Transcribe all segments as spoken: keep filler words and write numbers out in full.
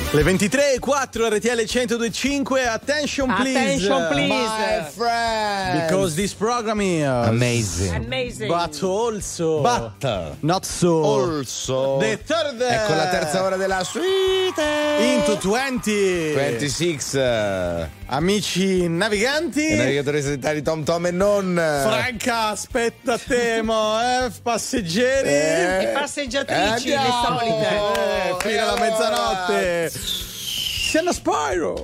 Le ventitré e quattro R T L centodue e cinque. Attention please. Attention please. My friends. Because this program is amazing. Amazing. But also. But not so. Also. The third. Ecco la terza ora della suite. Into venti. ventisei. Amici naviganti. I navigatori sanitari Tom Tom e non. Franca, aspetta temo, eh, passeggeri. Eh. E passeggiatrici, Eh, le solite. Eh, fino alla mezzanotte. Siamo Spyro.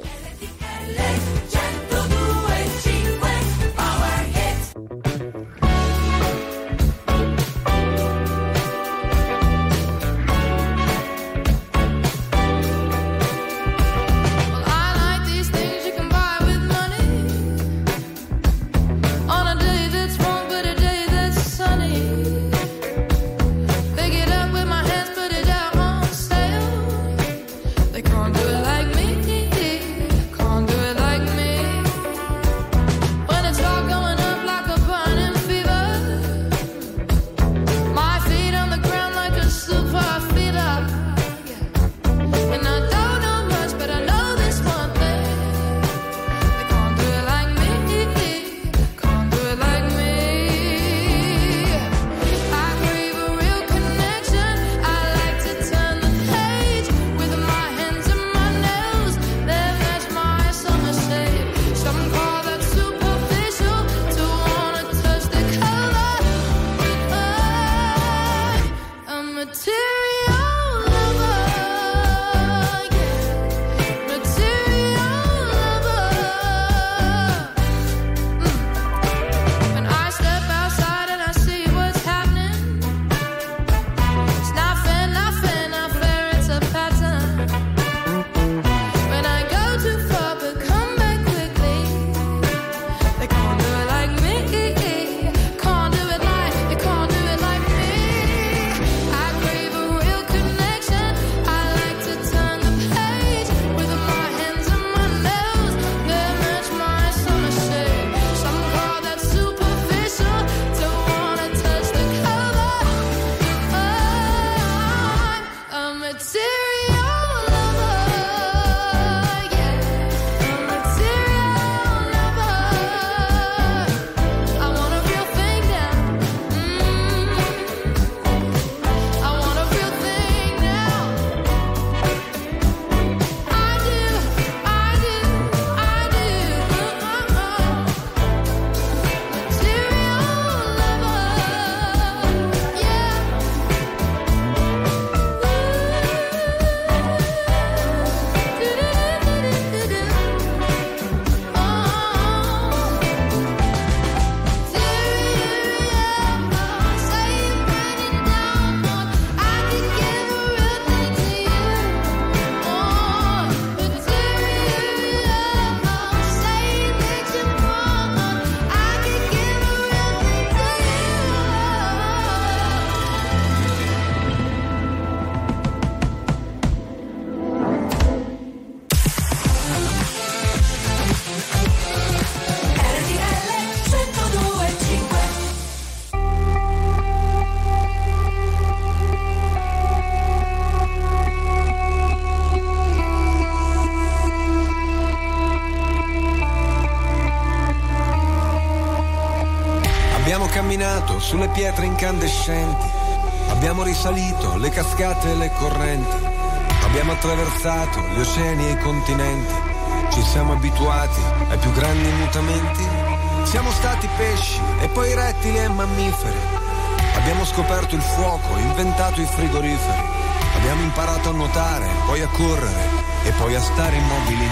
Camminato sulle pietre incandescenti, abbiamo risalito le cascate e le correnti, abbiamo attraversato gli oceani e i continenti, ci siamo abituati ai più grandi mutamenti, siamo stati pesci e poi rettili e mammiferi, abbiamo scoperto il fuoco, inventato i frigoriferi, abbiamo imparato a nuotare, poi a correre e poi a stare immobili.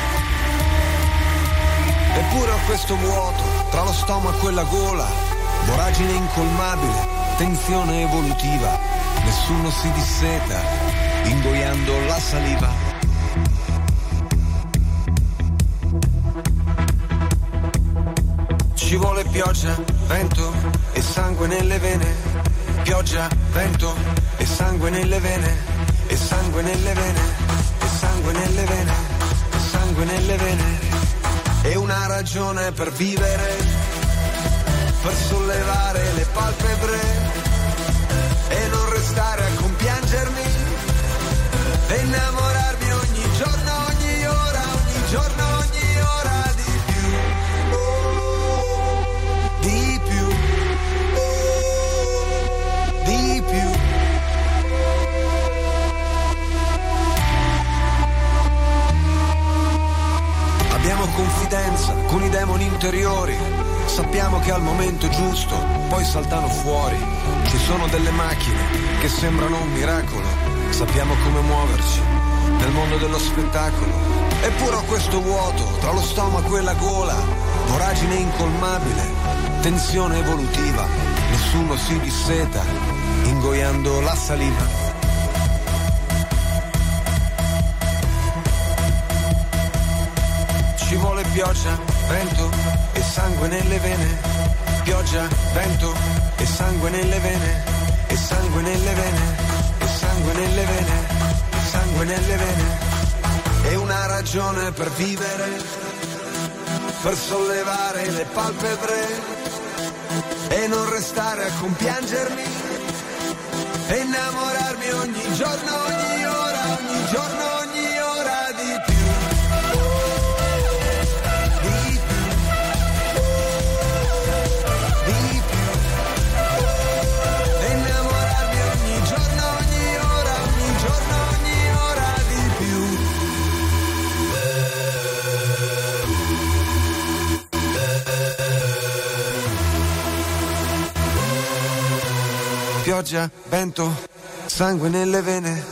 Eppure ho questo vuoto tra lo stomaco e la gola, voragine incolmabile, tensione evolutiva, nessuno si disseta, ingoiando la saliva. Ci vuole pioggia, vento e sangue nelle vene, pioggia, vento e sangue nelle vene, e sangue nelle vene, e sangue nelle vene, e sangue nelle vene, e una ragione per vivere, per sollevare le palpebre e non restare a compiangermi e innamorarmi ogni che al momento giusto poi saltano fuori. Ci sono delle macchine che sembrano un miracolo, sappiamo come muoverci nel mondo dello spettacolo. Eppure ho questo vuoto tra lo stomaco e la gola, voragine incolmabile, tensione evolutiva, nessuno si disseta, ingoiando la saliva. Ci vuole pioggia, vento e sangue nelle vene. Pioggia, vento e sangue nelle vene. E sangue nelle vene. E sangue nelle vene. E sangue nelle vene. E una ragione per vivere, per sollevare le palpebre e non restare a compiangermi e innamorarmi ogni giorno, ogni ora, ogni giorno, ogni ora di più. Pioggia, vento, sangue nelle vene.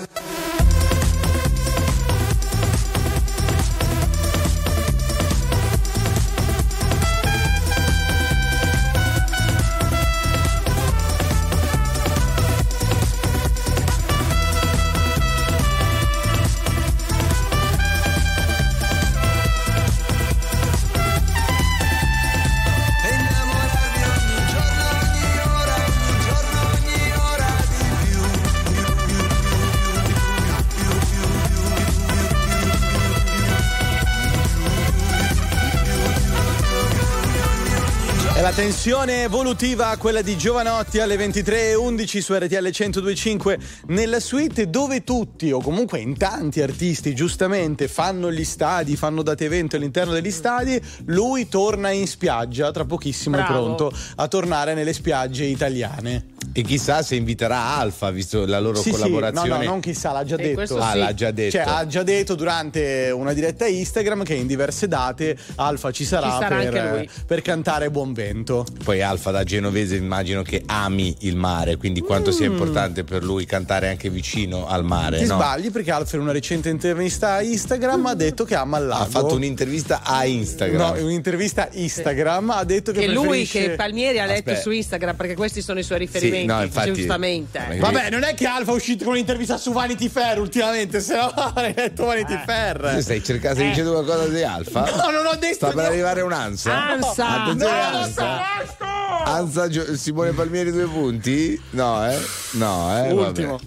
Tensione evolutiva, quella di Giovanotti alle ventitré e undici su R T L centodue e cinque nella suite, dove tutti o comunque in tanti artisti giustamente fanno gli stadi, fanno date evento all'interno degli stadi. Lui torna in spiaggia, tra pochissimo Bravo. È pronto a tornare nelle spiagge italiane. E chissà se inviterà Alfa, visto la loro sì, collaborazione. Sì. No, no, non chissà, l'ha già e detto. Ah, sì. l'ha già detto. Cioè, ha già detto durante una diretta Instagram che in diverse date Alfa ci sarà, ci sarà per, anche lui. per cantare Buon Vento. Poi Alfa da genovese immagino che ami il mare, quindi quanto mm. sia importante per lui cantare anche vicino al mare. Ti no? sbagli, perché Alfa in una recente intervista a Instagram ha detto che ama il lago. Ha fatto un'intervista a Instagram. No, un'intervista a Instagram ha detto che, che lui, preferisce... che Palmieri ha letto Aspetta. su Instagram, perché questi sono i suoi riferimenti, sì, no, infatti, giustamente. Vabbè, non è che Alfa è uscito con un'intervista su Vanity Fair ultimamente, se no avrei letto Vanity eh. Fair. Tu stai cercando, stai Eh. dicendo qualcosa di Alfa? No, non ho detto. Sta per arrivare un'ansa. Ansa. Attenzione, No, Ansa. basta! Ansa Gio- Simone Palmieri due punti? No, eh? No, eh? Ultimo.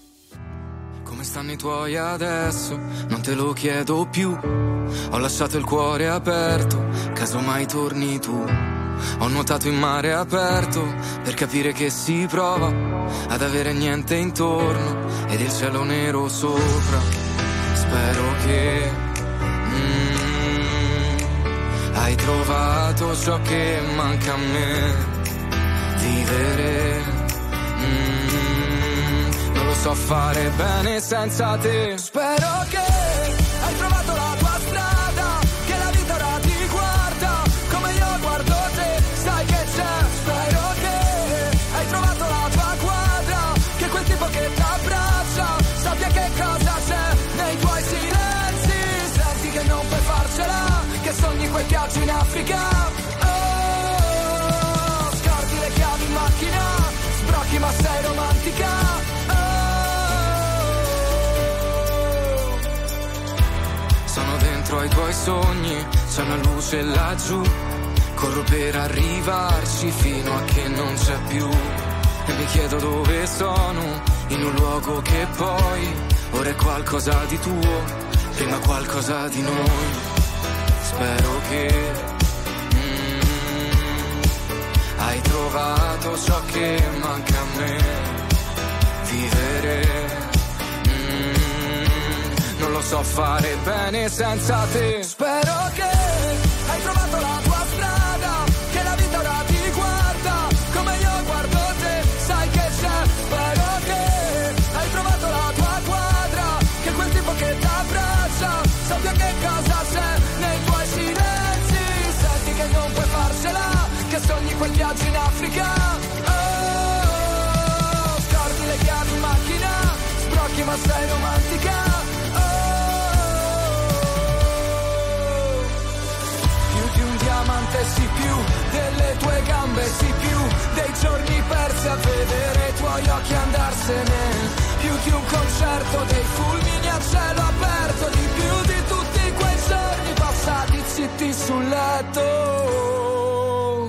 Vabbè. Come stanno i tuoi adesso? Non te lo chiedo più. Ho lasciato il cuore aperto, casomai torni tu. Ho nuotato in mare aperto per capire che si prova ad avere niente intorno ed il cielo nero sopra. Spero che mm, hai trovato ciò che manca a me. Vivere mm, non lo so fare bene senza te. Spero che hai trovato la tua strada, che la vita ora ti guarda come io guardo te. Sai che c'è, spero che hai trovato la tua quadra, che quel tipo che ti abbraccia sappia che cosa c'è nei tuoi silenzi. Senti che non puoi farcela, che sogni quel viaggio in Africa. Oh, scordi le chiavi in macchina, sbrocchi ma sei romantica. Oh, sono dentro ai tuoi sogni, c'è una luce laggiù. Corro per arrivarci fino a che non c'è più. E mi chiedo dove sono, in un luogo che poi ora è qualcosa di tuo, prima qualcosa di noi. Spero che mm, hai trovato ciò che manca a me. Vivere mm, non lo so fare bene senza te. Spero che hai trovato la tua strada, che la vita ora ti guarda come io guardo te. Sai che c'è, spero che hai trovato la tua quadra, che quel tipo che ti abbraccia sappia che cosa c'è nei tuoi silenzi. Senti che non puoi farcela, che sogni quel Africa. Oh, scordi le chiavi in macchina, sbrocchi ma sei romantica. Oh, più di un diamante sì, più delle tue gambe sì, più dei giorni persi a vedere i tuoi occhi andarsene. Più di un concerto, dei fulmini a cielo aperto, di più di tutti quei giorni passati zitti sul letto.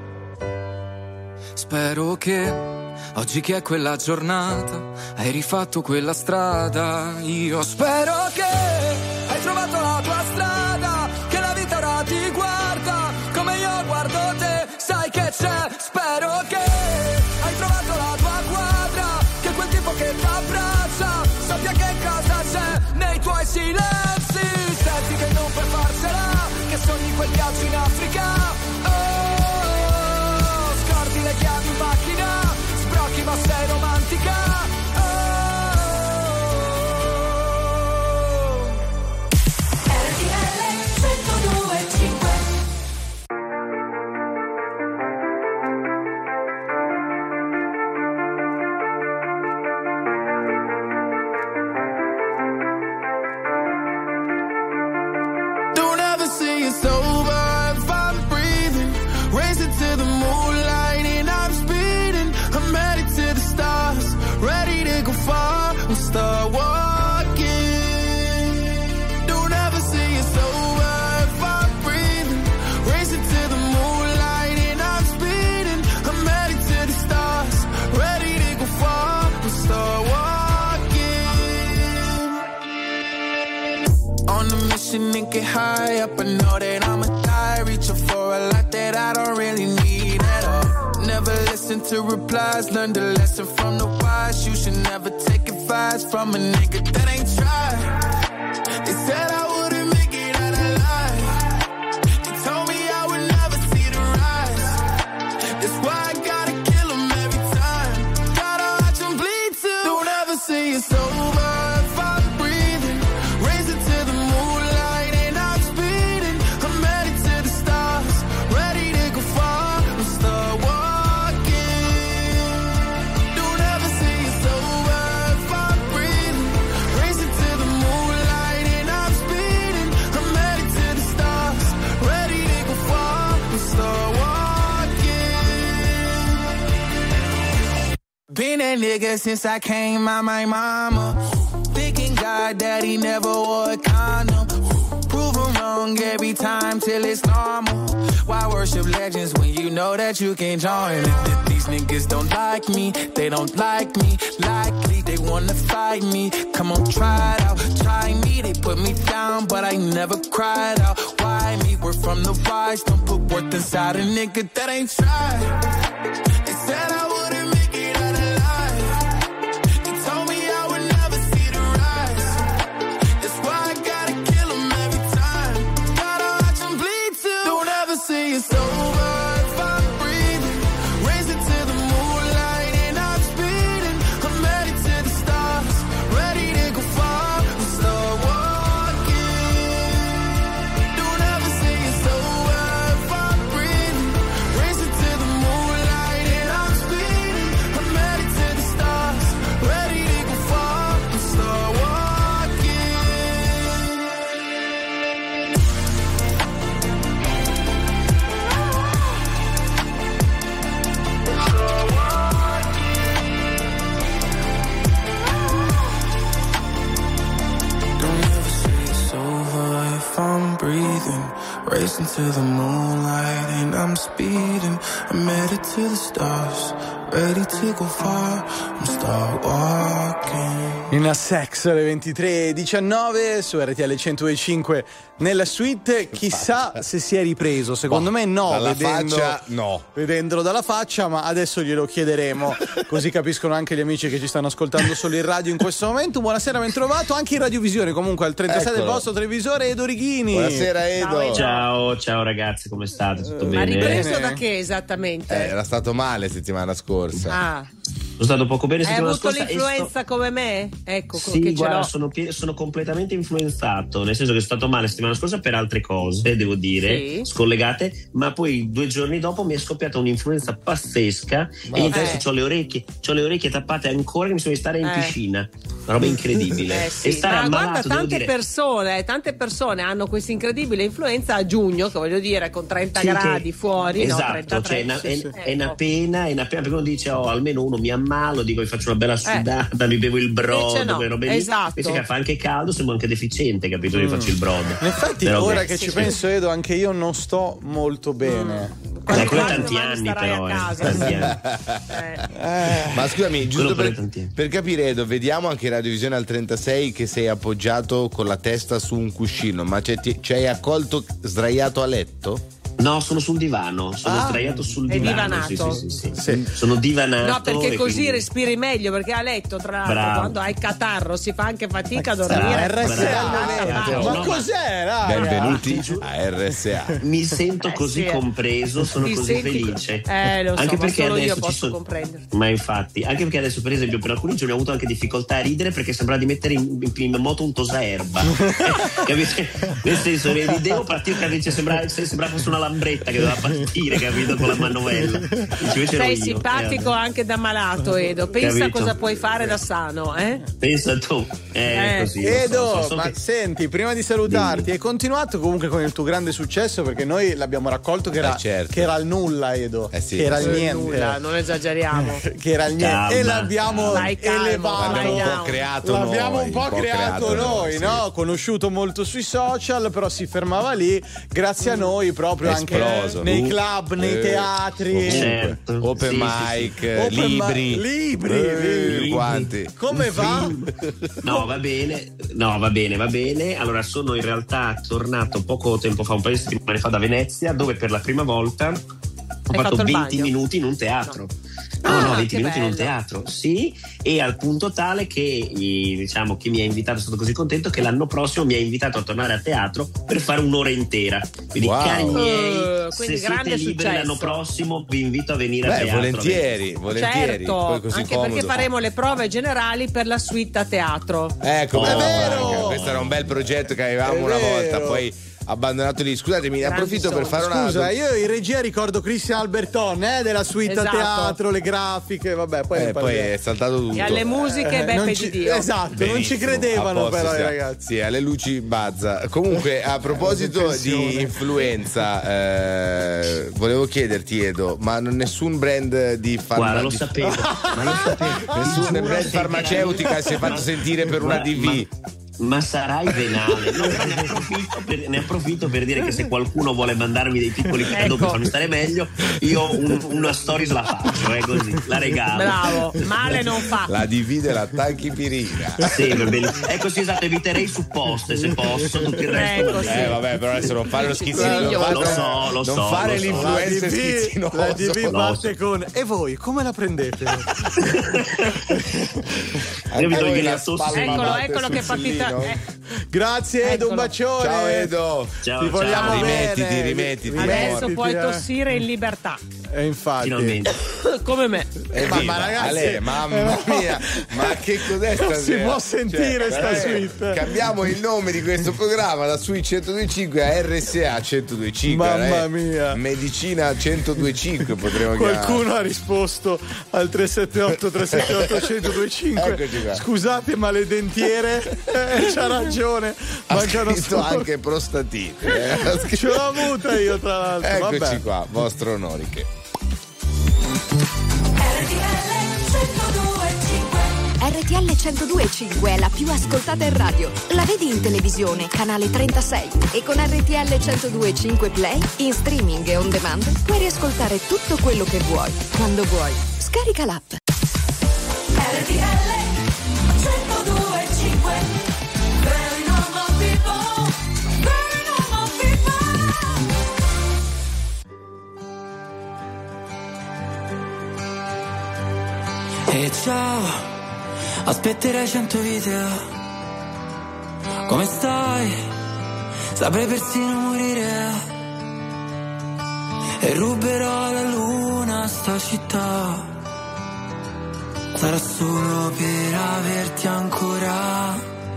Spero che oggi che è quella giornata hai rifatto quella strada. Io spero che hai trovato la tua strada, che la vita ora ti guarda come io guardo te. Sai che c'è, spero che hai trovato la tua quadra, che quel tipo che ti abbraccia sappia che cosa c'è nei tuoi silenzi. Senti che non puoi farsela, che sogni quel viaggio in Africa. Oh, scordi le chiavi in macchina, sbrocchi ma sei romantica. Oh, R T L centodue e cinque. Start walking. Don't ever say it's over if I'm breathing. Racing to the moonlight and I'm speeding. I'm headed to the stars, ready to go far. We'll start walking. On a mission and get high up. I know that I'ma die, reaching for a lot that I don't really need at all. Never listen to replies, learn the lesson from the wise. You should never take advice from a nigga that ain't tried. They said I wouldn't make it out alive. They told me I would never see the rise. That's why I gotta kill them every time. Gotta watch them bleed too. Don't ever say it's over if I'm breathing. Racing to the moonlight and I'm speeding. I'm headed to the stars, ready to go far. We'll start walking. Been that nigga since I came out my mama. Thinking God that he never wore a condom. Prove him wrong every time till it's normal. Why worship legends when you know that you can join? If these niggas don't like me, they don't like me. Likely they wanna fight me. Come on, try it out, try me. They put me down, but I never cried out. Why me? We're from the wise. Don't put worth inside a nigga that ain't tried. They said I wouldn't make it out alive. They told me I would never see the rise. That's why I gotta kill them every time. Gotta watch them bleed too. Don't ever say it's over if I'm breathing. Racing to the moonlight and I'm speeding. I'm headed to the stars, ready to go far. We'll start walking. Don't ever say it's over if I'm breathing. Racing to the moonlight and I'm speeding. I'm headed to the stars, ready to go far. We'll start walking. Don't ever say it's over if I'm breathing. Racing to the moonlight and I'm speeding. I'm headed to the stars, ready to go far. I'm start walking. In a sex alle ventitré e diciannove su R T L centodue e cinque nella suite. Chissà se si è ripreso, secondo Boh, me no, dalla vedendo, faccia, no. vedendolo dalla faccia, ma adesso glielo chiederemo, così capiscono anche gli amici che ci stanno ascoltando solo in radio in questo momento. Buonasera, ben trovato anche in radiovisione, comunque al trentasei del Eccolo. vostro televisore, Edo Righini. Buonasera Edo. Ciao, Edo. Ciao, ciao ragazzi, come state? Tutto Ma bene? ripreso Bene. da che esattamente? Eh, era stato male settimana scorsa. Ah, sono stato poco bene Hai settimana avuto scorsa. l'influenza sto... come me? Ecco, Sì, che ce guarda, l'ho. sono, pie- sono completamente influenzato, nel senso che sono stato male settimana scorsa per altre cose, devo dire, Sì. scollegate, ma poi due giorni dopo mi è scoppiata un'influenza pazzesca Ma- e adesso Eh. ho le orecchie, c'ho le orecchie tappate ancora che mi sono di stare in Eh. piscina. Una roba incredibile. Eh sì. E stare Ma guarda, ammalato, devo tante dire. persone, tante persone hanno questa incredibile influenza a giugno, che voglio dire, con trenta Sì, gradi che- fuori, no, esatto, trentatré. cioè è una, Sì, è- sì. è una Ecco. pena, è una pena perché uno dice oh almeno uno mi ammalo, dico vi faccio una bella sudata, mi bevo il brodo, Invece no, quelle robe lì. esatto. Invece che fa anche caldo, sembra anche deficiente, capito? Mi faccio il brodo. In effetti, Però ora beh, che sì, ci sì. penso, Edo, anche io non sto molto bene. Eh, quello è Quando tanti domani anni starai però, a eh, casa, tanti sì. anni. Eh. Ma scusami, giusto per per, i tanti. per capire, Edo, vediamo anche in Radiovisione al trentasei che sei appoggiato con la testa su un cuscino, ma ci ti, ci hai accolto sdraiato a letto? No, sono sul divano, sono Ah, sdraiato sul è divano. divanato. Sì, sì, sì, sì. Sì. Sono divanato. No, perché e così quindi- respiri meglio, perché a letto, tra l'altro, Bravo. quando hai catarro si fa anche fatica a Bravo, dormire. R S A bravo, al momento. bravo. Ma No, ma- cos'è, raga? Benvenuti a R S A. Mi sento Eh, così sì, eh. compreso, sono Ti così senti- felice. Eh, lo so, anche ma perché solo io adesso ci posso sono... comprenderti. Ma infatti, anche perché adesso, per esempio, per alcuni giorni ho avuto anche difficoltà a ridere perché sembrava di mettere in, in, in moto un tosaerba. Capite? Nel senso, ridevo partire, capito? Sembrava, sembrava fosse una lambretta che doveva partire, capito? Con la manovella. Invece ero Sei io. simpatico Eh, anche da malato, Edo. Pensa Capito? cosa puoi fare da sano, eh? Pensa tu. Eh, Eh. così. lo so, Edo, so, so ma che- senti, prima di salutarti, Dimmi. hai continuato comunque con il tuo grande successo, perché noi l'abbiamo raccolto che era, Eh, certo. che era il nulla, Edo, Eh sì. che era il Eh, niente, nulla, non esageriamo. che era il niente, Calma. e l'abbiamo Vai calmo, elevato. vai L'abbiamo un po' down. creato L'abbiamo noi, un po' creato noi, sì. no? Conosciuto molto sui social, però si fermava lì, grazie a noi proprio anche Esploso. nei Uh, club, nei eh, teatri. Certo. Open Sì, sì, mic, sì. Open libri, mi- libri, Eh, libri. quanti. Come va? No, va bene, no, va bene, va bene. Allora, sono in realtà tornato poco tempo fa, un paio di settimane fa da Venezia, dove per la prima volta ho Hai fatto, fatto il venti bagno? minuti in un teatro. No, Ah, no, venti che minuti in un bello. teatro, sì, e al punto tale che i- diciamo chi mi ha invitato è stato così contento che l'anno prossimo mi ha invitato a tornare a teatro per fare un'ora intera. Quindi, Wow. cari miei, Eh, se quindi siete grande liberi successo. l'anno prossimo, vi invito a venire a Beh, teatro. volentieri, volentieri. Certo, Poi così anche comodo. perché faremo le prove generali per la suite a teatro. Ecco, Oh, bravo, è vero! Franca. Questo era un bel progetto che avevamo È una vero. volta, poi abbandonato lì. Scusatemi, ne Grandi approfitto per sogni. fare una Scusa, io in regia ricordo Cristian Alberton, eh, della suite a Esatto. teatro, le grafiche, vabbè, poi, ne Eh, poi parliamo. è saltato tutto. E alle musiche Eh, non Beppe ci- di Dio. Esatto, non ci Benissimo, credevano a posto però i siamo. ragazzi. Sì, alle luci bazza. Comunque, a proposito Attenzione. di influenza, eh, volevo chiederti, Edo, ma non- nessun brand di farma- Guarda, lo di- sapevo, ma lo sapevo. Nessun brand farmaceutica si è fatto sentire per una Ma- D V. Ma, ma sarai venale. No, ne, approfitto per, ne approfitto per dire che se qualcuno vuole mandarmi dei piccoli cadeau per Ecco. farmi stare meglio, io un- una stories la faccio, è così, la regalo. Bravo, male non fa. La D V della Tanchipirina. Sì, va bene. Ecco sì, esatto, eviterei supposte se posso, tutto il resto Ecco, va sì. bene. Eh vabbè, però adesso non fare lo schizzino, non Lo fare, so, lo non so, fare lo so. l'influencer La D V, schizzinoso. la D V Lo parte so. con e voi come la prendete? Anche Io mi voi togli la la tosse. Eccolo, spalmate eccolo sul che è partita. sellino. eh, Grazie Edo, un Eccolo. bacione. Ciao Edo. Ciao, Ti vogliamo ciao. Rimettiti, bene. rimettiti. adesso Rimettiti, puoi eh. tossire in libertà. E infatti. Finalmente. Come me. Eh, Ma- viva, ma ragazzi- Ale, mamma mia, ma che cos'è Non stasera? si può sentire sta eh, suite. Cambiamo il nome di questo programma da Suite centodue e cinque a R S A centodue e cinque. Mamma eh. mia. Medicina centodue e cinque potremmo chiamare. Qualcuno ha risposto al tre sette otto tre sette otto uno zero due cinque. Eccoci qua. Scusate, ma le dentiere eh, c'ha ragione. Ha Mancano scritto solo- anche prostatite. eh. Ha scritto- Ce l'ho avuta io, tra l'altro. Eccoci Vabbè. qua, vostro onoriche. R T L centodue e cinque è la più ascoltata in radio. La vedi in televisione, canale trentasei. E con R T L centodue e cinque Play, in streaming e on demand, puoi riascoltare tutto quello che vuoi, quando vuoi. Scarica l'app. R T L centodue e cinque. Very normal people, very normal people. E ciao, aspetterai cento video. Come stai? Saprei persino morire. E ruberò la luna a sta città. sarà solo per averti ancora.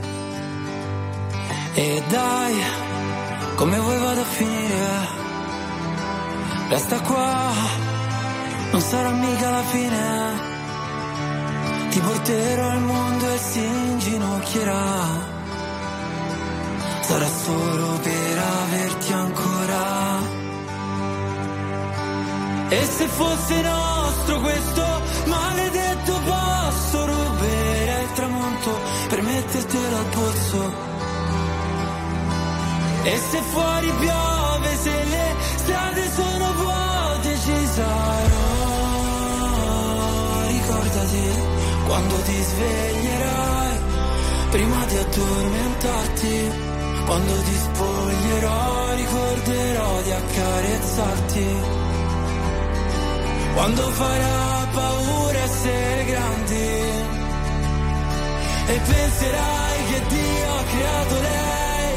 E dai, come vuoi vado a finire? Resta qua, non sarà mica la fine. Ti porterò al mondo e si inginocchierà. Sarà solo per averti ancora. E se fosse nostro questo maledetto posto, ruberei il tramonto per mettertelo al polso. E se fuori piove, se le strade sono vuote, ci sarò. Ricordati quando ti sveglierai, prima di addormentarti, quando ti spoglierò, ricorderò di accarezzarti. Quando farà paura essere grandi e penserai che Dio ha creato lei,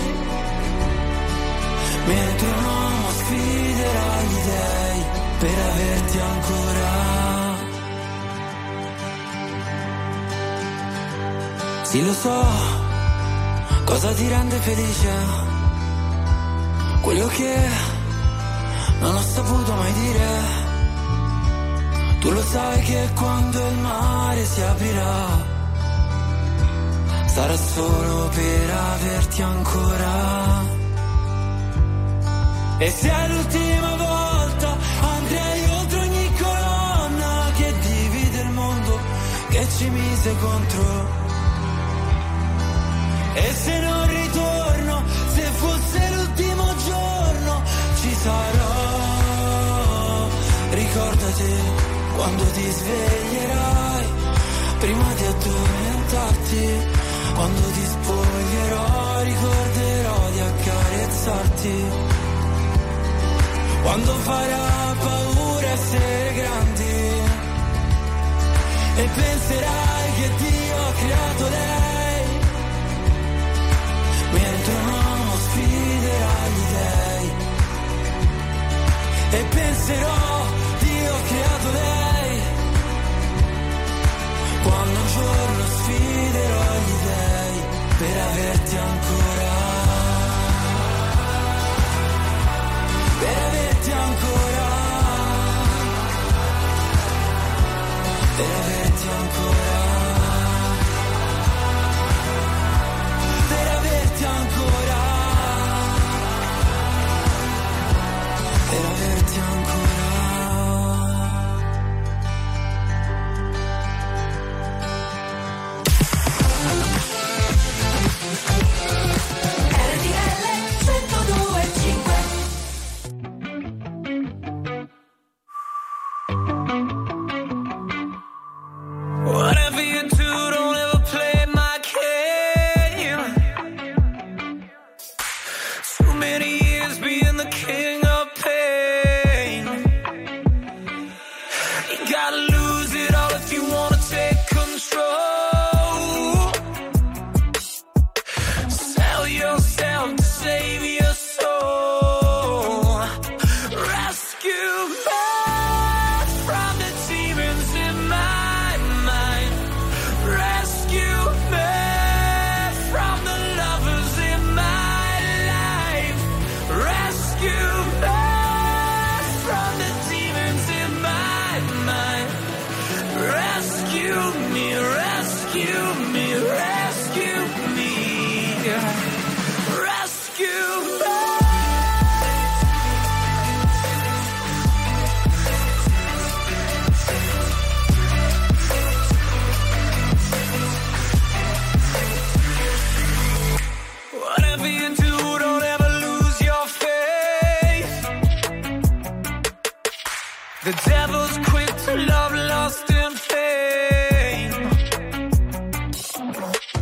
mentre un uomo sfiderà gli dèi per averti ancora. Sì, lo so cosa ti rende felice, quello che non ho saputo mai dire. Tu lo sai che quando il mare si aprirà, sarà solo per averti ancora. E se è l'ultima volta andrei oltre ogni colonna che divide il mondo, che ci mise contro. E se non ritorno, se fosse l'ultimo giorno, ci sarò. Ricordati quando ti sveglierai, prima di addormentarti, quando ti spoglierò, ricorderò di accarezzarti. Quando farà paura essere grandi e penserai che Dio ha creato lei, mentre un uomo sfiderà gli dèi. E penserò, Dio ha creato lei, quando un giorno sfiderò gli dèi per averti ancora. Per averti ancora. Per averti ancora. Per averti ancora. Per averti ancora. Whatever you do, don't ever play my game. Too many years being the king of pain. You gotta lose it all if you wanna take control. Sell yourself to save your soul. Rescue me from the demons in my mind. Rescue me from the lovers in my life. Rescue me from the demons in my mind. Rescue me, rescue me, rescue me. Rescue me. Whatever you do, don't ever lose your faith. The devil's quick to love, lust, and fame.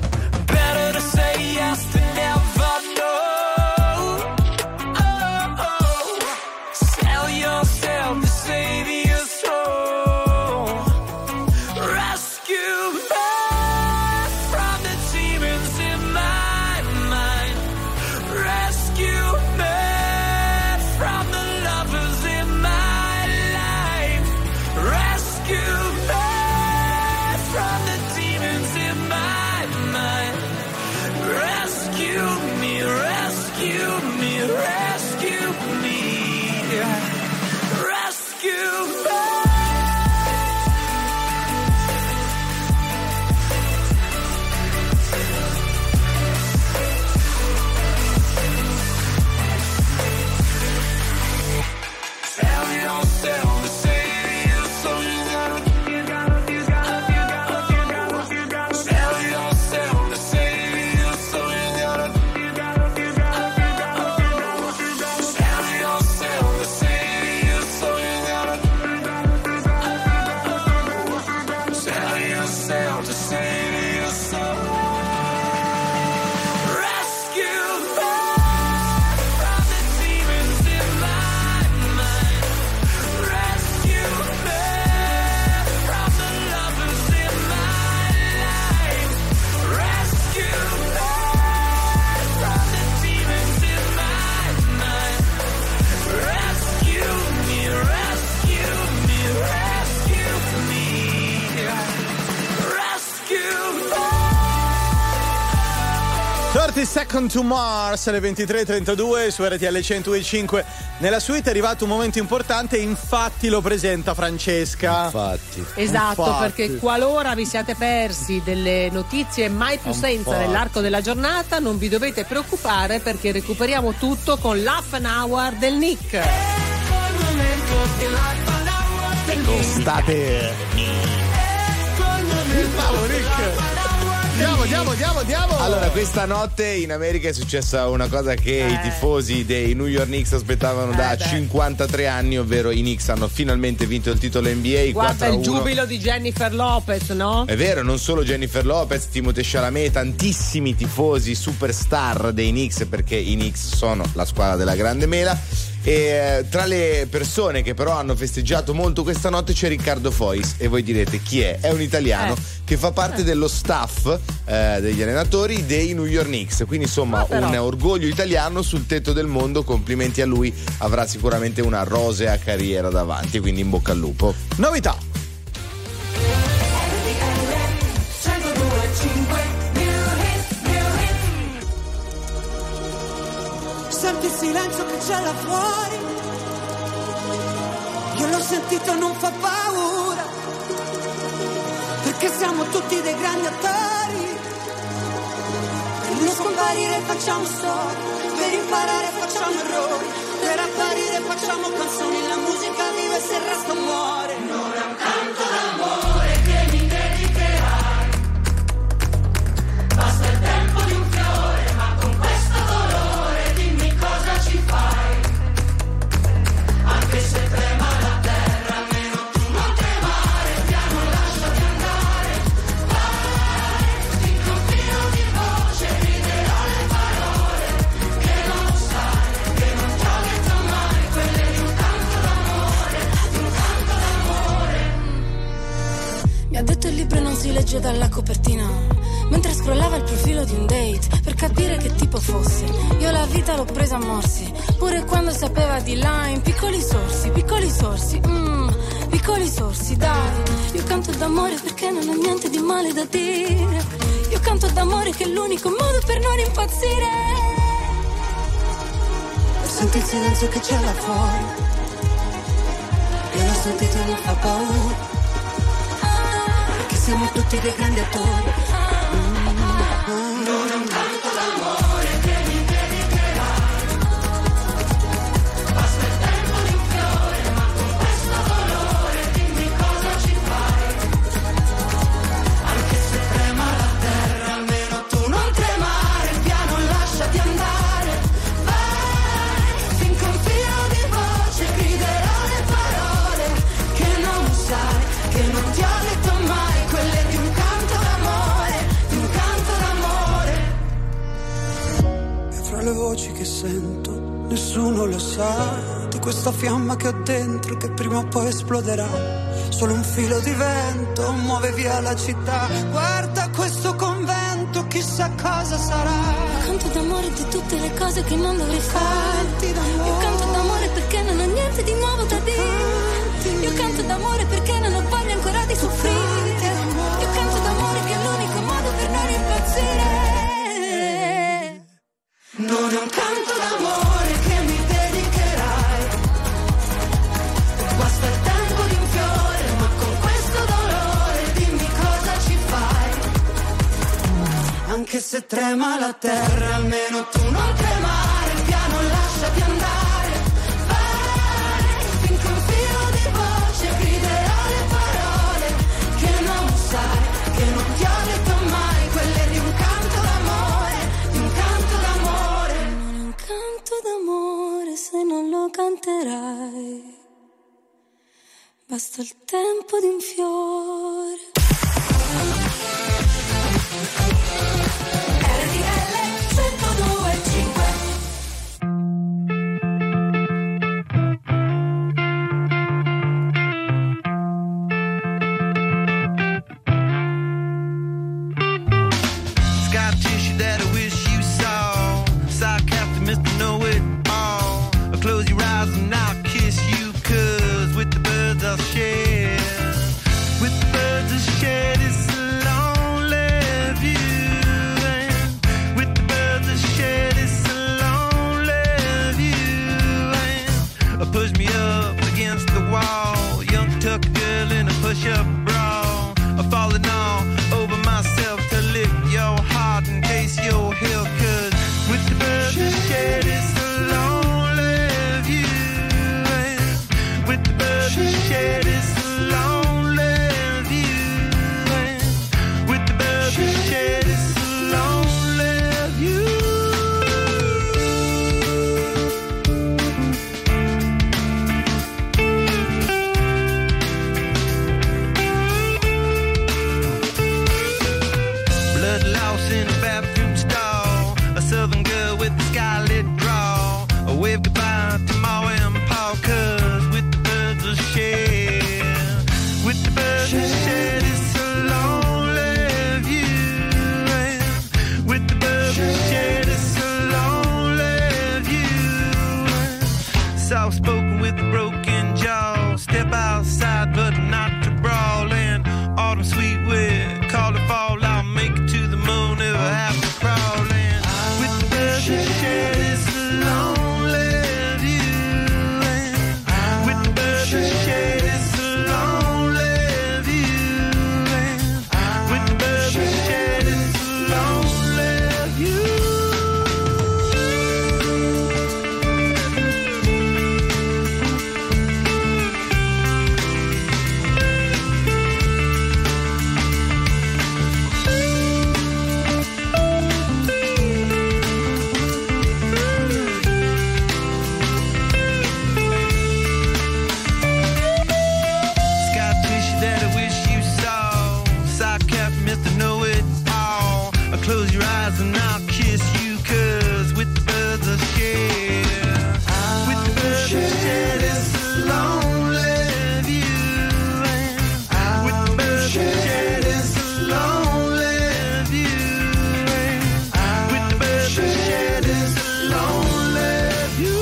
thirty Second to Mars alle ventitré e trentadue su R T L centodue e cinque. Nella suite è arrivato un momento importante, infatti lo presenta Francesca. Infatti. Esatto, Infatti. perché qualora vi siate persi delle notizie mai più senza Infatti. nell'arco della giornata, non vi dovete preoccupare perché recuperiamo tutto con l'half an hour del Nick. State. Bravo Nick. Andiamo, andiamo, andiamo, andiamo. Allora, questa notte in America è successa una cosa che Eh. i tifosi dei New York Knicks aspettavano Eh, da beh. cinquantatré anni, ovvero i Knicks hanno finalmente vinto il titolo N B A. Guarda quattro a il uno. giubilo di Jennifer Lopez, no? È vero, non solo Jennifer Lopez, Timothée Chalamet, tantissimi tifosi superstar dei Knicks, perché i Knicks sono la squadra della grande mela. E eh, tra le persone che però hanno festeggiato molto questa notte c'è Riccardo Fois, e voi direte chi è? È un italiano Eh. che fa parte dello staff eh, degli allenatori dei New York Knicks, quindi insomma Ah, però. un orgoglio italiano sul tetto del mondo. Complimenti a lui, avrà sicuramente una rosea carriera davanti, quindi in bocca al lupo. Novità. Senti il silenzio che c'è là fuori, io l'ho sentito e non fa paura, perché siamo tutti dei grandi attori. Per non scomparire facciamo storie, per imparare facciamo errori, per apparire facciamo canzoni, la musica vive se il resto muore. Non è un canto d'amore che mi dedicherai, basta il tempo di un fiore, ma con questo dolore dimmi cosa ci fai. Anche se trema la terra, almeno tu non tremare, piano lasciati andare. Vai, finché un filo di voce griderà le parole che non sai, che non ti ho detto mai, quelle di un canto d'amore, di un canto d'amore. Mi ha detto il libro non si legge dalla copertina, mentre scrollava il profilo di un date per capire che tipo fosse. Io la vita l'ho presa a morsi, pure quando sapeva di là, in piccoli sorsi, piccoli sorsi, mm, piccoli sorsi, dai. Io canto d'amore perché non ho niente di male da dire. Io canto d'amore che è l'unico modo per non impazzire. Senti il silenzio che c'è là fuori, io l'ho sentito e non fa paura, perché siamo tutti dei grandi attori. Non è un canto d'amore che mi dedicherai, basta il tempo di un fiore, ma con questo dolore dimmi cosa ci fai. Anche se trema la terra, almeno tu non tremare, piano lasciati andare. Vai, finché un filo di voce griderà le parole che non sai, che non ti ho detto mai, quelle di un canto d'amore, di un canto d'amore. E fra le voci che sento, nessuno lo sa, di questa fiamma che ho dentro che prima o poi esploderà. Solo un filo di vento muove via la città. Guarda questo convento, chissà cosa sarà. Io canto d'amore di tutte le cose che non dovrei fare. Io canto d'amore perché non ho niente di nuovo da dire. Io canto d'amore perché non ho voglia ancora di soffrire. Io canto d'amore che è l'unico modo per non impazzire. Non è un canto d'amore che mi dedicherai, basta il tempo di un fiore, ma con questo dolore dimmi cosa ci fai. Anche se trema la terra, almeno tu non tremare, piano lasciati andare. Vai, finché un filo di voce griderà le parole che non sai, che non ti ho detto mai, quelle di un canto d'amore, di un canto d'amore. Non è un canto d'amore se non lo canterai, basta il tempo di un fiore. R T L centodue e cinque. Scar tissue that I wish you saw. Sarcastic Mister Know-It-All. Close your eyes and I'll kiss you, 'cause with the birds I'll share. With the birds I'll share. close your eyes and I'll kiss you, 'cause with the birds of shed, with the birds of shed is a lonely view, and with the birds of shed is a lonely view, and with the birds of shed is a lonely view.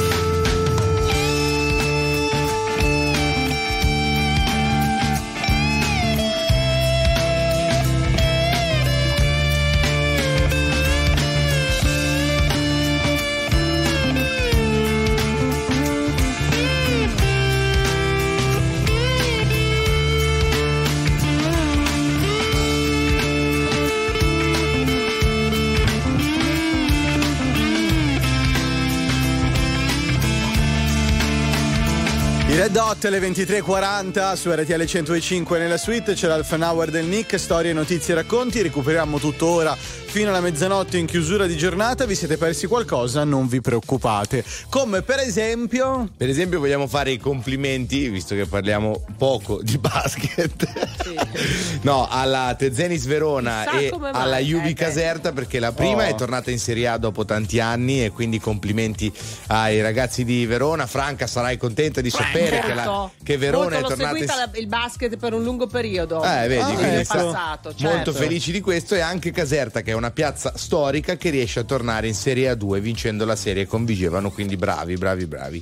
I Red Hot alle ventitré e quaranta su R T L centodue e cinque nella suite. C'era il fan hour del Nick, storie, notizie e racconti. Recuperiamo tuttora fino alla mezzanotte in chiusura di giornata. Vi siete persi qualcosa? Non vi preoccupate. Come per esempio Per esempio vogliamo fare i complimenti, visto che parliamo poco di basket, sì. no, alla Tezenis Verona e alla Juvi eh, Caserta, perché la prima oh. è tornata in Serie A dopo tanti anni, e quindi complimenti ai ragazzi di Verona. Franca, sarai contenta di sapere certo. che, la, che Verona molto è tornata in... la, il basket per un lungo periodo. Eh, vedi, ah, quindi è passato, certo. molto felici di questo. E anche Caserta, che è una piazza storica, che riesce a tornare in Serie A due vincendo la serie con Vigevano, quindi bravi, bravi, bravi.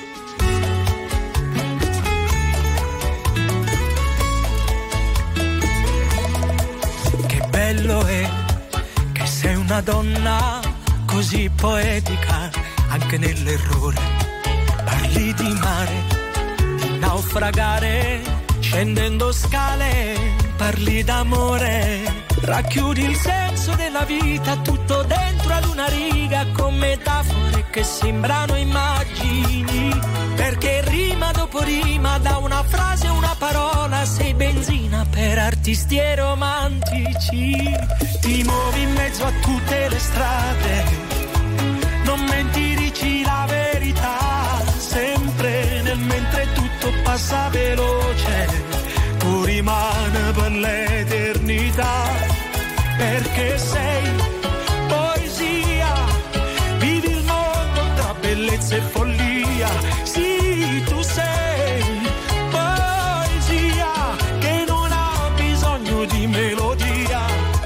Che bello è che sei una donna così poetica, anche nell'errore. Parli di mare, di naufragare, scendendo scale, parli d'amore. Racchiudi il senso della vita tutto dentro ad una riga, con metafore che sembrano immagini, perché rima dopo rima, da una frase una parola, sei benzina per artisti e romantici. Ti muovi in mezzo a tutte le strade, non menti, dici la verità, sempre nel mentre tutto passa veloce, tu rimani per l'eternità, perché sei poesia, vivi il mondo tra bellezza e follia, sì, tu sei poesia che non ha bisogno di melodia,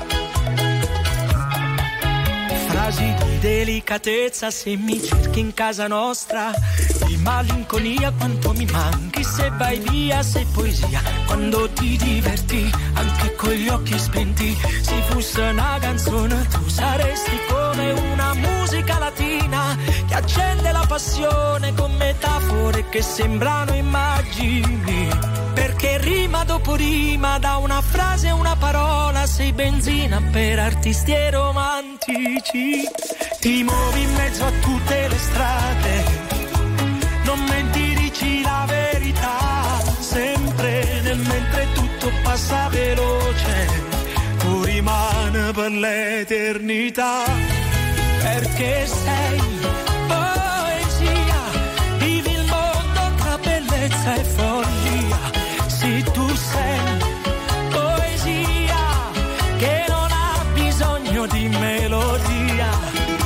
frasi di delicatezza se mi cerchi in casa nostra, di malinconia quanto mi manchi se vai via, sei poesia quando ti diverti anche con gli occhi spenti, se fosse una canzone tu saresti come una musica latina che accende la passione con metafore che sembrano immagini, perché rima dopo rima, da una frase una parola, sei benzina per artisti e romantici. Ti muovi in mezzo a tutte le strade, non menti, dici la verità, sempre nel mentre tutto passa veloce, tu rimani per l'eternità, perché sei poesia, vivi il mondo tra bellezza e follia, sì, tu sei poesia che non ha bisogno di melodia.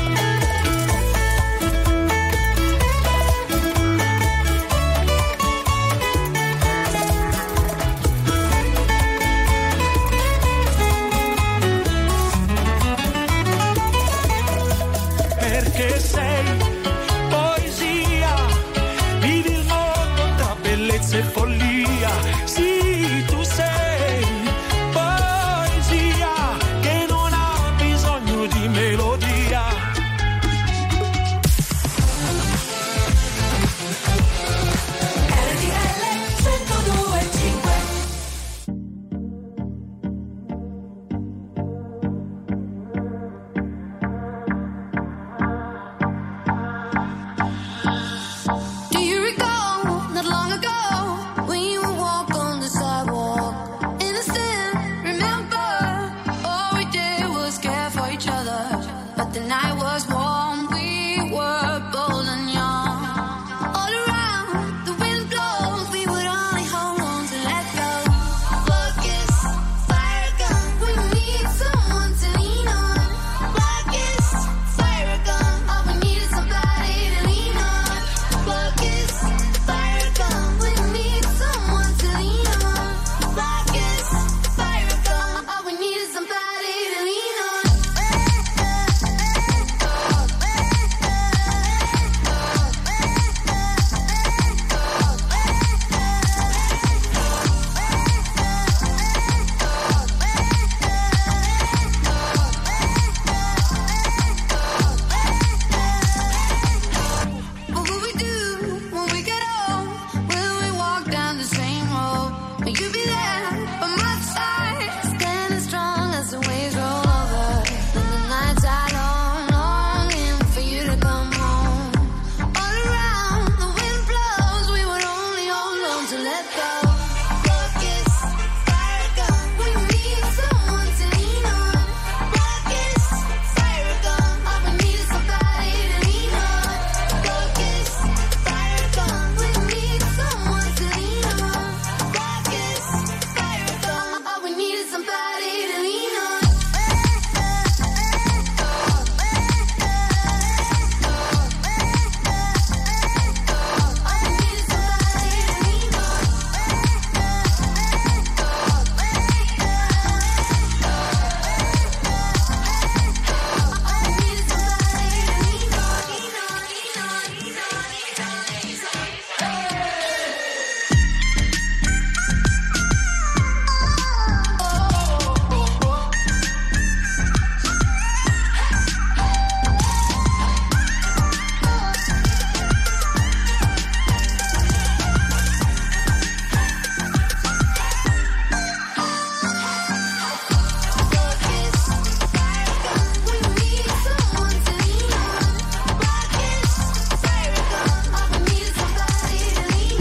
Perché sei poesia, vivi il mondo tra bellezza e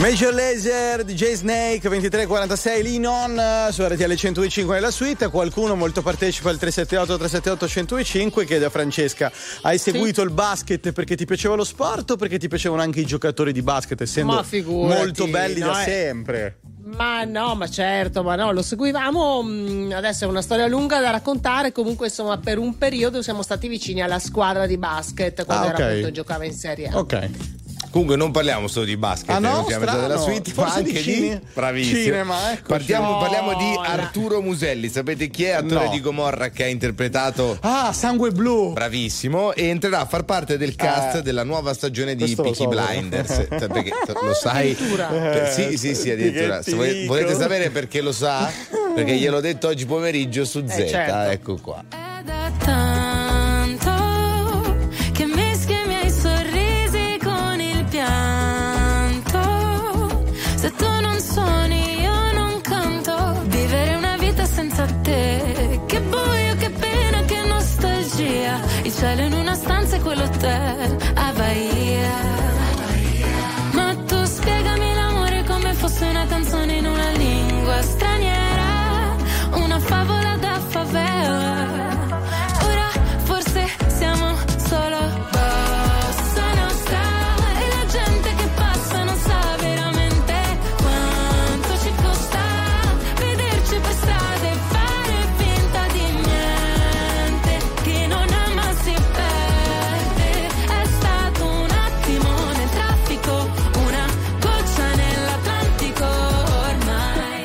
Major Lazer, D J Snake, ventitré quarantasei, Lean On su R T L centodue e cinque nella suite. Qualcuno molto partecipa al tre sette otto tre sette otto uno zero cinque. Chiede a Francesca: hai seguito sì. il basket perché ti piaceva lo sport o perché ti piacevano anche i giocatori di basket, essendo ma figurati, molto belli no, da è... sempre? Ma no, ma certo, ma no, lo seguivamo. Adesso è una storia lunga da raccontare. Comunque, insomma, per un periodo siamo stati vicini alla squadra di basket quando ah, era okay. appunto giocava in Serie A. Ok. Comunque non parliamo solo di basket, ah, no? della suite, ma anche di, cine... bravissimo. cinema. Ecco. Partiamo, oh, parliamo di no. Arturo Muselli. Sapete chi è? Attore no. di Gomorra che ha interpretato Ah, Sangue Blu. Bravissimo. E entrerà a far parte del cast eh, della nuova stagione di Peaky so, Blinders. Perché lo sai? Eh, sì, sì, sì, addirittura. Se volete, volete sapere perché lo sa? Perché gliel'ho detto oggi pomeriggio su Z. Eh, certo. Ecco qua. È da tanto che mischi i miei sorrisi con il pianto. Se tu non suoni io non canto. Vivere una vita senza te. Che buio, che pena, che nostalgia. Il cielo in una stanza e quell'hotel a Bahia. Ma tu spiegami l'amore come fosse una canzone in una lingua straniera. Una favola da favela. Ora forse siamo solo bossa nostra. E la gente che passa non sa veramente quanto ci costa vederci per strada e fare finta di niente. Chi non ama si perde. È stato un attimo nel traffico, una goccia nell'Atlantico ormai.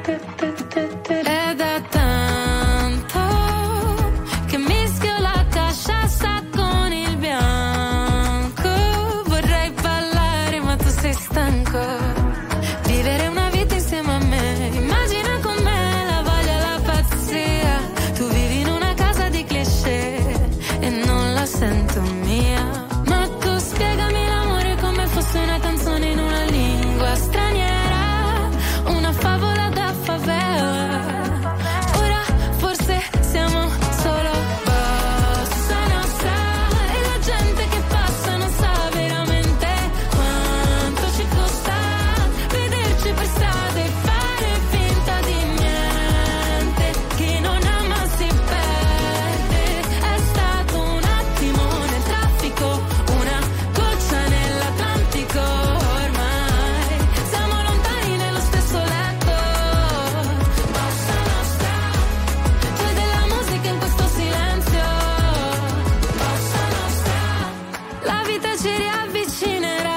È da tanto che mischio la casciassa con il bianco. Vorrei ballare ma tu sei stanco. Vivere una vita insieme a me. Immagina con me la voglia e la pazzia. Tu vivi in una casa di cliché e non la sento mia. Ma tu spiegami l'amore come fosse una canzone in una lingua straniera. Una favola da favela. Ora forse siamo solo bossa nostra. E la gente che passa non sa veramente quanto ci costa vederci per strada e fare finta di niente. Chi non ama si perde. È stato un attimo nel traffico, una goccia nell'Atlantico ormai. Siamo lontani nello stesso letto. Bossa nostra. C'è della musica in questo silenzio. Bossa nostra. La vita ci riavvicinerà.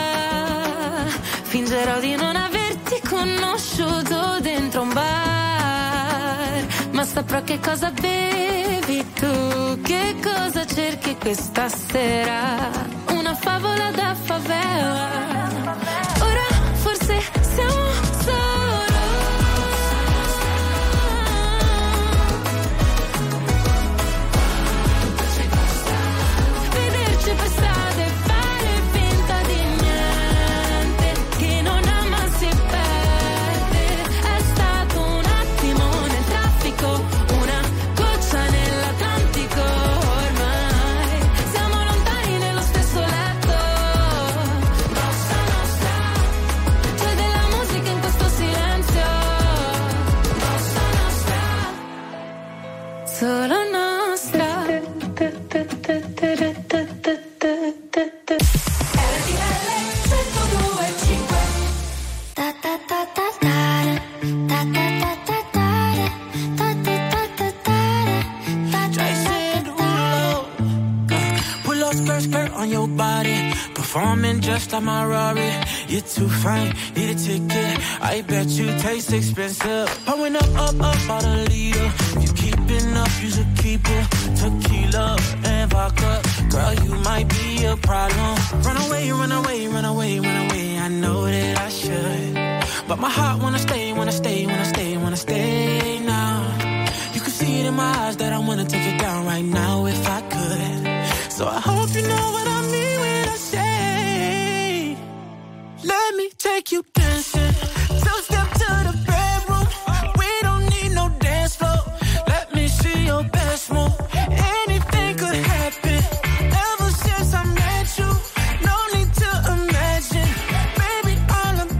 Fingerò di non averti conosciuto dentro un bar. Ma saprò che cosa bevi tu, che cosa cerchi questa sera. Una favola da favela. Ora forse siamo solo vederci per strada e fare finta di niente. Chi non ama si perde. È stato un attimo nel traffico, una goccia nell'Atlantico ormai. Siamo lontani nello stesso letto. Bossa nostra. C'è della musica in questo silenzio. Bossa nostra. Solo nostra. Pull up skirt, skirt on your body. Performing just like my Rari. You're too fine, need a ticket. I bet you taste expensive. Pouring up, up, up, out a leader. If you keeping up, you should keep it. Tequila and vodka. Girl, you might be a problem. Run away, run away, run away, run away. I know that I should. But my heart wanna stay, wanna stay, wanna stay, wanna stay now. You can see it in my eyes that I wanna take it down right now if I could. So I hope you know what I mean when I say, let me take you dancing. Two step to the bedroom. We don't need no dance floor. Let me see your best move. Anything could happen. Ever since I met you, no need to imagine. Baby, all I'm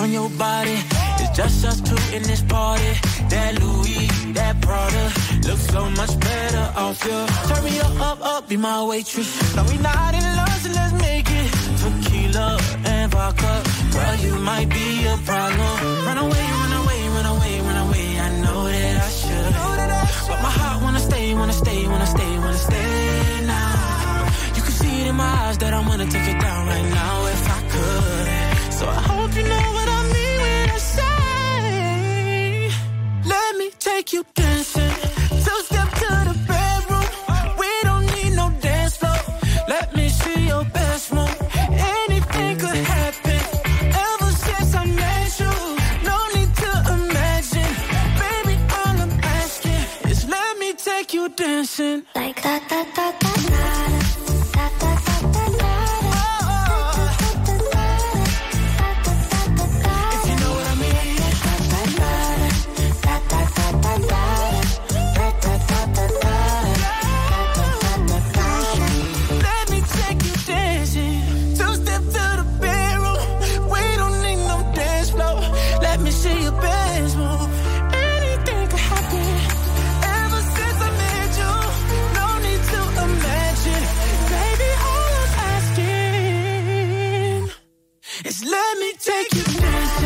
on your body. It's just us two in this party. That Louis, that Prada, looks so much better off you. Turn me up, up, up, be my waitress. No, we not in love, so let's make it tequila and vodka. Girl, you might be a problem. Run away, run away, run away, run away. I know that I should, but my heart wanna stay, wanna stay, wanna stay, wanna stay now. You can see it in my eyes that I wanna take it down right now if I could. So I hope you know what I mean when I say, let me take you dancing. Two step to the bedroom. We don't need no dance floor. Let me see your best move. Anything could happen. Ever since I met you, no need to imagine. Baby, all I'm asking is let me take you dancing. Like that, that, that, that, that. Let me take you dancing.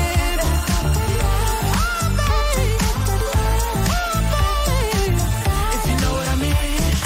If you know what I mean.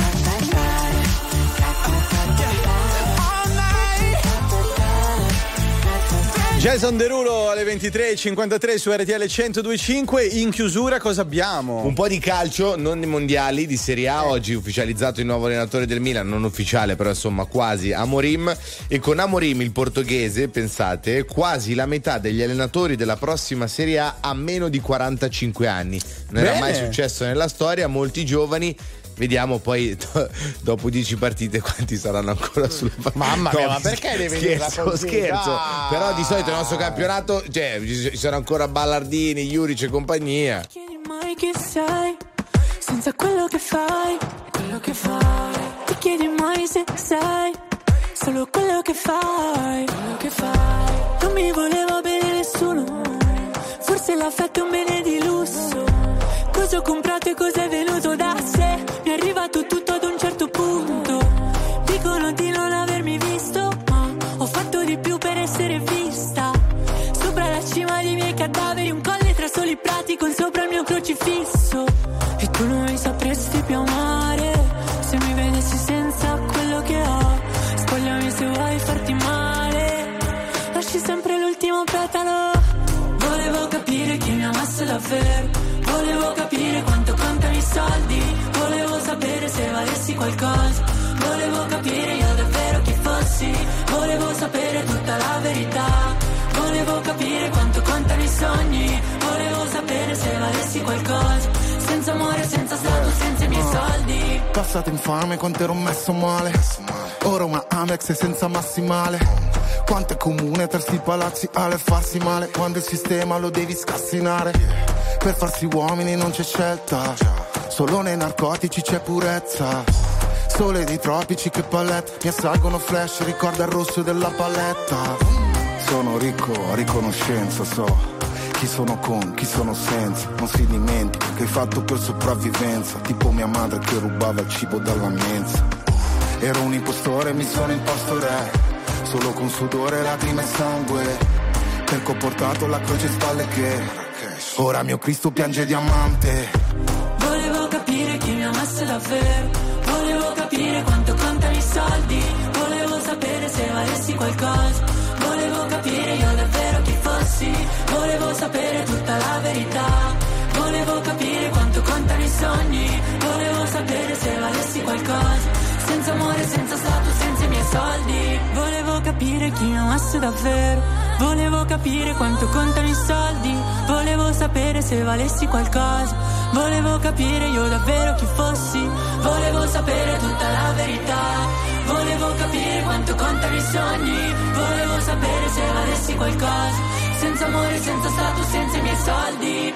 Jason Derulo alle ventitré e cinquantatré su R T L centodue e cinque. In chiusura cosa abbiamo? Un po' di calcio, non di mondiali, di Serie A. Oggi ufficializzato il nuovo allenatore del Milan, non ufficiale però insomma quasi, Amorim. E con Amorim il portoghese, pensate, quasi la metà degli allenatori della prossima Serie A ha meno di quarantacinque anni. Non Bene. era mai successo nella storia, molti giovani. Vediamo poi do, dopo dieci partite quanti saranno ancora sulla partita. Mamma mia, ma perché devi dirla scherzo, così? scherzo. Dai. Però di solito il nostro campionato, cioè, ci sono ancora Ballardini, Juric e compagnia. Chiedi mai chi sei, senza quello che fai, quello che fai. Ti chiedi mai se sei, solo quello che fai, quello che fai. Non mi voleva bene nessuno, forse l'affetto è un bene di lusso. Cosa ho comprato e cosa è venuto da sé? Mi è arrivato tutto ad un certo punto. Dicono di non avermi visto, ma ho fatto di più per essere vista. Sopra la cima dei miei cadaveri, un colle tra soli prati con sopra il mio crocifisso. E tu non mi sapresti più amare se mi vedessi senza quello che ho. Spogliami se vuoi farti male, lasci sempre l'ultimo petalo. Volevo capire chi mi amasse davvero. Volevo capire quanto contano i soldi. Volevo sapere se valessi qualcosa. Volevo capire io davvero chi fossi. Volevo sapere tutta la verità. Volevo capire quanto contano i sogni. Volevo sapere se valessi qualcosa. Senza amore, senza stato, senza i miei soldi. Passato infame quanto ero messo male. Ora una Amex senza massimale. Quanto è comune tra sti palazzi alle farsi male. Quando il sistema lo devi scassinare. Per farsi uomini non c'è scelta, solo nei narcotici c'è purezza. Sole dei tropici che palette, mi assalgono flash, ricorda il rosso della paletta. Sono ricco a riconoscenza, so chi sono con, chi sono senza. Non si dimentica che hai fatto per sopravvivenza. Tipo mia madre che rubava il cibo dalla mensa. Ero un impostore, mi sono imposto re, solo con sudore, lacrime e sangue. Perché ho portato la croce in spalle che ora mio Cristo piange diamante. Volevo capire chi mi amasse davvero. Volevo capire quanto contano i soldi. Volevo sapere se valessi qualcosa. Volevo capire io davvero chi fossi. Volevo sapere tutta la verità. Volevo capire quanto contano i sogni. Volevo sapere se valessi qualcosa. Senza amore, senza status, senza i miei soldi. Volevo capire chi mi amasse davvero. Volevo capire quanto contano i soldi. Volevo sapere se valessi qualcosa. Volevo capire io davvero chi fossi. Volevo sapere tutta la verità. Volevo capire quanto contano i sogni. Volevo sapere se valessi qualcosa. Senza amore, senza status, senza i miei soldi.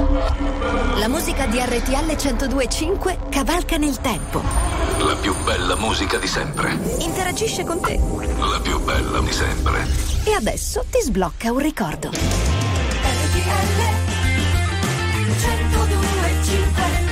La musica di R T L centodue e cinque cavalca nel tempo. La più bella musica di sempre. Interagisce con te. La più bella di sempre. E adesso ti sblocca un ricordo. R T L centodue e cinque.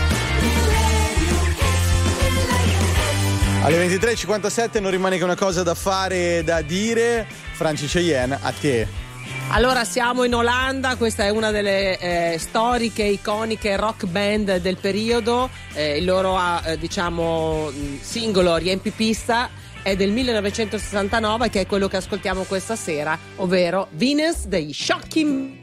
Alle ventitré e cinquantasette non rimane che una cosa da fare, da dire. Franci Cheyenne, a te. Allora siamo in Olanda, questa è una delle eh, storiche, iconiche rock band del periodo, eh, il loro eh, diciamo singolo riempipista è del millenovecentosessantanove, che è quello che ascoltiamo questa sera, ovvero Venus dei Shocking.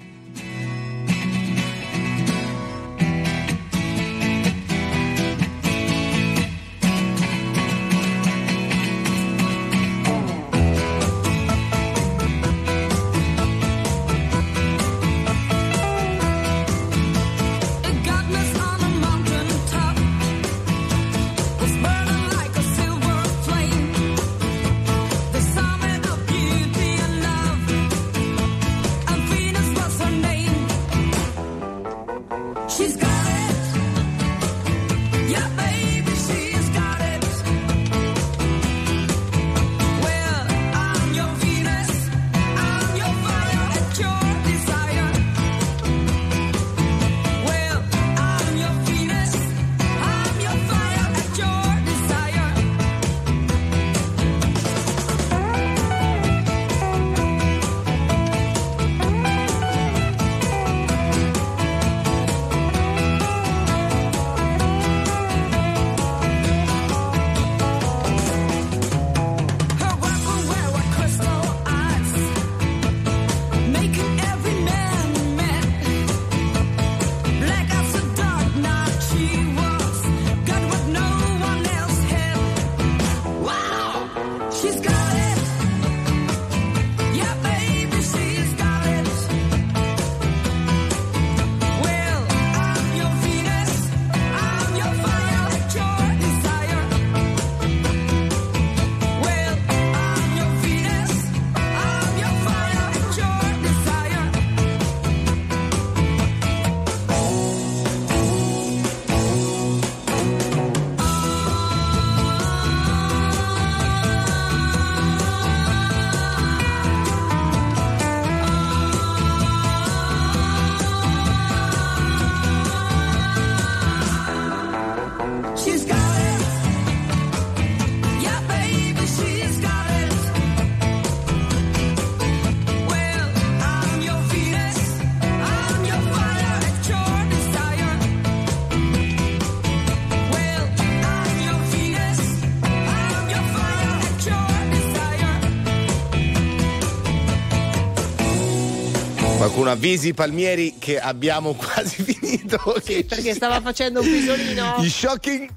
Qualcuno avvisi Palmieri che abbiamo quasi finito. Sì, perché stava facendo un pisolino. Gli Shocking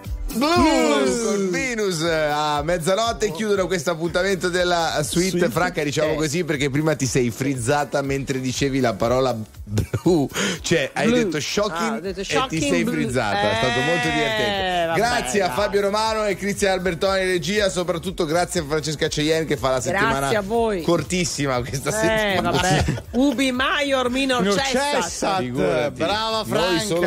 Blues con Venus a mezzanotte chiudono questo appuntamento della suite. Suite Franca, diciamo così, perché prima ti sei frizzata mentre dicevi la parola blu, cioè hai Blue. detto shocking, ah, detto e shocking ti sei blue. frizzata. Eh, è stato molto divertente. vabbè, Grazie dai. a Fabio Romano e Cristian Albertoni in regia, soprattutto grazie a Francesca Cheyenne che fa la Grazie settimana a voi. cortissima questa Eh, settimana. vabbè. Ubi Maior minor Minor cessat. cessat. Figurati. Brava Noi Franca. solo